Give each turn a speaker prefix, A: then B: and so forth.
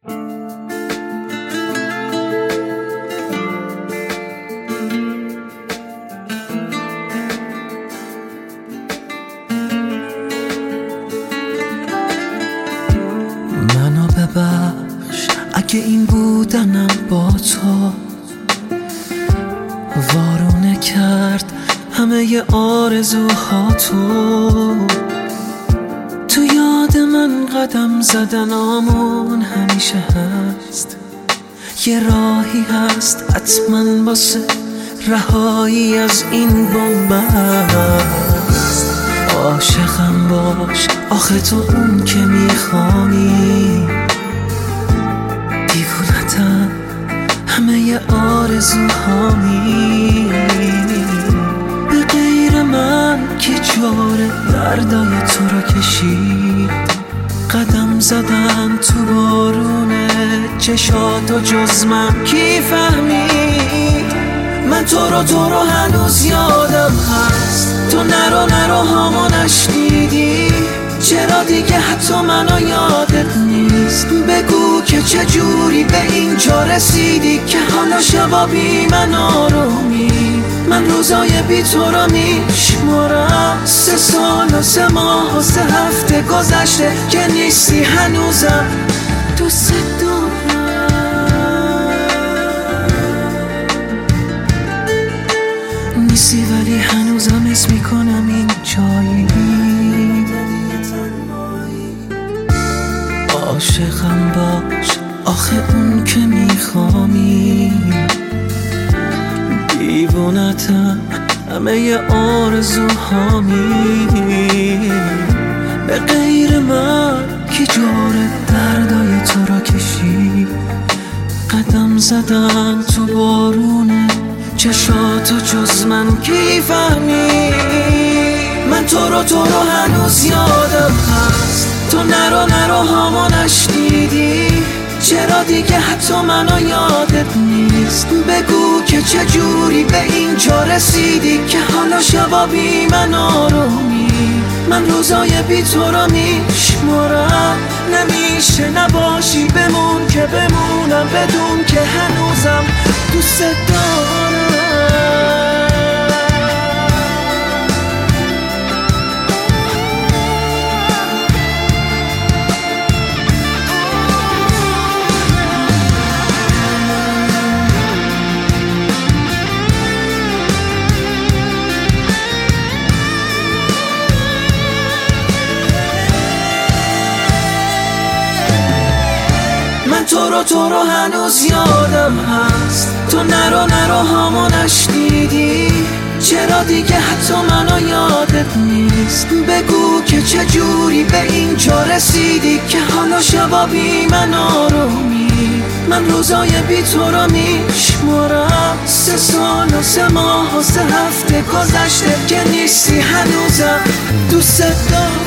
A: منو ببخش اگه این بودنم با تو وارونه کرد همه آرزوهاتو. تو یاد من قدم زدنامون همیشه هست، یه راهی هست حتما واسه رهایی از این بنبست. عاشقم باش آخه تو اون که میخوانی، دیوونتم همه آرزوهامی. به غیر من کی جوره دردای تو را کشید؟ قدم زدن تو بارونه چشاتو جز من کی فهمید؟ من تو رو هنوز یادم هست، تو نرو هامو نشنیدی. چرا دیگه حتی منو یادت نیست؟ بگو که چجوری به اینجا رسیدی که حالا شبا بی من آرومی. من روزای بی تو رو میشمارم، 3 سال و 3 ماه و 3 هفته گذشته که نیستی هنوزم دوست دارم. نیستی ولی هنوزم حس میکنم این جایی. عاشقم باش آخه اون که میخوامی، دیوونتم همه آرزوهامی. به غیر من کی جوره دردای تو را کشید؟ قدم زدن تو بارونه چشاتو جز من کی فهمید؟ من تو رو هنوز یادم هست، تو نرو هامو نشنیدی. چرا دیگه حتی منو یادت نیست؟ بگو که چجوری به اینجا رسیدی که حالا شبا بی من آرومی. من روزای بی تو رو میشمارم، نمیشه نباشی بمون که بمونم بدون که هنوزم دوست دارم. من تو رو هنوز یادم هست، تو نرو هامو نشنیدی. چرا دیگه حتی منو یادت نیست؟ بگو که چجوری به اینجا رسیدی که حالا شبا بی من آرومی. من روزای بی تو رو میشمارم، 3 سال و 3 ماه و 3 هفته گذشته که نیستی هنوزم دوست دارم.